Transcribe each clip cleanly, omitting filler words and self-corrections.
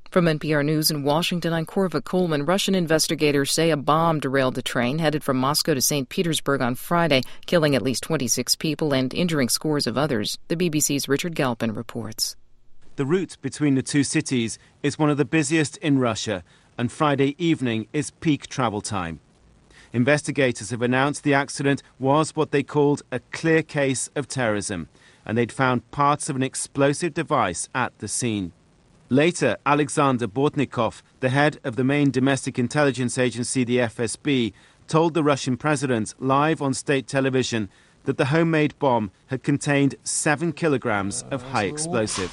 From NPR News in Washington, I'm Korva Coleman. Russian investigators say a bomb derailed the train headed from Moscow to St. Petersburg on Friday, killing at least 26 people and injuring scores of others. The BBC's Richard Galpin reports. The route between the two cities is one of the busiest in Russia, and Friday evening is peak travel time. Investigators have announced the accident was what they called a clear case of terrorism, and they'd found parts of an explosive device at the scene. Later, Alexander Bortnikov, the head of the main domestic intelligence agency, the FSB, told the Russian president live on state television that the homemade bomb had contained 7 kilograms of high explosive.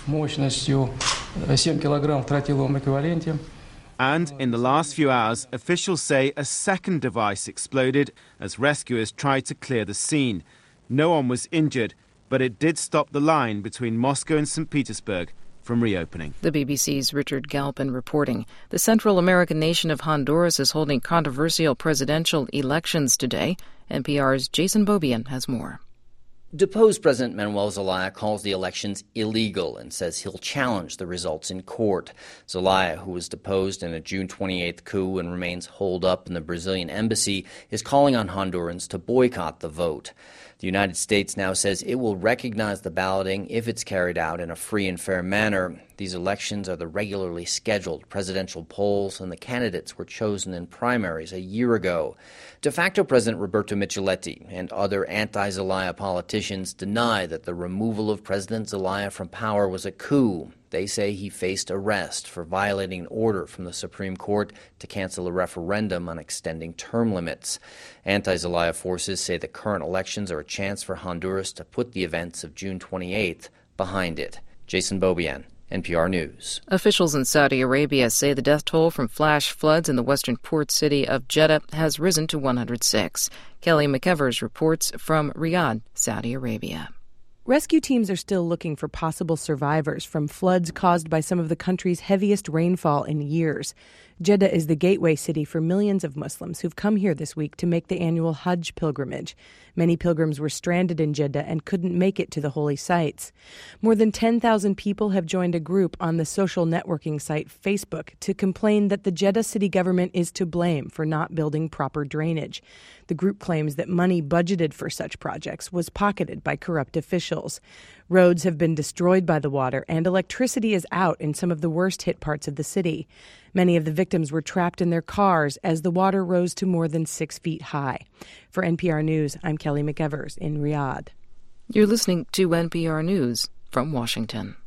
And in the last few hours, officials say a second device exploded as rescuers tried to clear the scene. No one was injured, but it did stop the line between Moscow and St. Petersburg from reopening. The BBC's Richard Galpin reporting. The Central American nation of Honduras is holding controversial presidential elections today. NPR's Jason Beaubien has more. Deposed President Manuel Zelaya calls the elections illegal and says he'll challenge the results in court. Zelaya, who was deposed in a June 28th coup and remains holed up in the Brazilian embassy, is calling on Hondurans to boycott the vote. The United States now says it will recognize the balloting if it's carried out in a free and fair manner. These elections are the regularly scheduled presidential polls, and the candidates were chosen in primaries a year ago. De facto President Roberto Micheletti and other anti-Zelaya politicians deny that the removal of President Zelaya from power was a coup. They say he faced arrest for violating an order from the Supreme Court to cancel a referendum on extending term limits. Anti-Zelaya forces say the current elections are a chance for Honduras to put the events of June 28th behind it. Jason Beaubien, NPR News. Officials in Saudi Arabia say the death toll from flash floods in the western port city of Jeddah has risen to 106. Kelly McEvers reports from Riyadh, Saudi Arabia. Rescue teams are still looking for possible survivors from floods caused by some of the country's heaviest rainfall in years. Jeddah is the gateway city for millions of Muslims who've come here this week to make the annual Hajj pilgrimage. Many pilgrims were stranded in Jeddah and couldn't make it to the holy sites. More than 10,000 people have joined a group on the social networking site Facebook to complain that the Jeddah city government is to blame for not building proper drainage. The group claims that money budgeted for such projects was pocketed by corrupt officials. Roads have been destroyed by the water, and electricity is out in some of the worst-hit parts of the city. Many of the victims were trapped in their cars as the water rose to more than 6 feet high. For NPR News, I'm Kelly McEvers in Riyadh. You're listening to NPR News from Washington.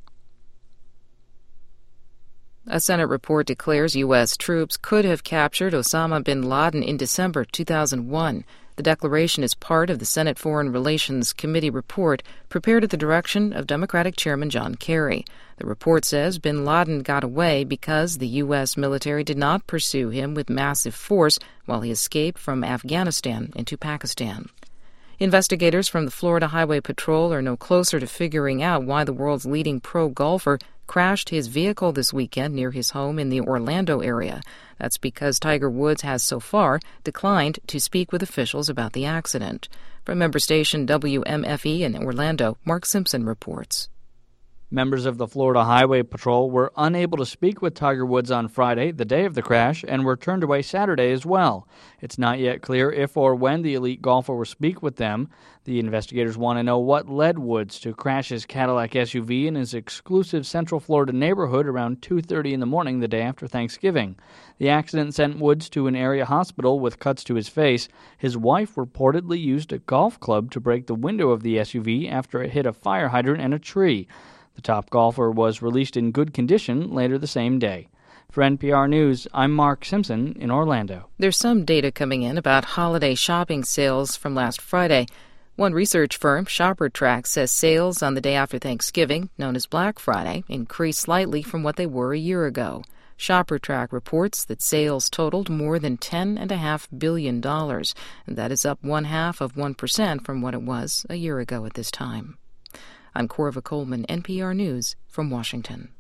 A Senate report declares U.S. troops could have captured Osama bin Laden in December 2001. The declaration is part of the Senate Foreign Relations Committee report prepared at the direction of Democratic Chairman John Kerry. The report says bin Laden got away because the U.S. military did not pursue him with massive force while he escaped from Afghanistan into Pakistan. Investigators from the Florida Highway Patrol are no closer to figuring out why the world's leading pro golfer crashed his vehicle this weekend near his home in the Orlando area. That's because Tiger Woods has so far declined to speak with officials about the accident. From member station WMFE in Orlando, Mark Simpson reports. Members of the Florida Highway Patrol were unable to speak with Tiger Woods on Friday, the day of the crash, and were turned away Saturday as well. It's not yet clear if or when the elite golfer will speak with them. The investigators want to know what led Woods to crash his Cadillac SUV in his exclusive Central Florida neighborhood around 2:30 in the morning the day after Thanksgiving. The accident sent Woods to an area hospital with cuts to his face. His wife reportedly used a golf club to break the window of the SUV after it hit a fire hydrant and a tree. The top golfer was released in good condition later the same day. For NPR News, I'm Mark Simpson in Orlando. There's some data coming in about holiday shopping sales from last Friday. One research firm, ShopperTrack, says sales on the day after Thanksgiving, known as Black Friday, increased slightly from what they were a year ago. ShopperTrack reports that sales totaled more than $10.5 billion, and that is up 0.5% from what it was a year ago at this time. I'm Korva Coleman, NPR News from Washington.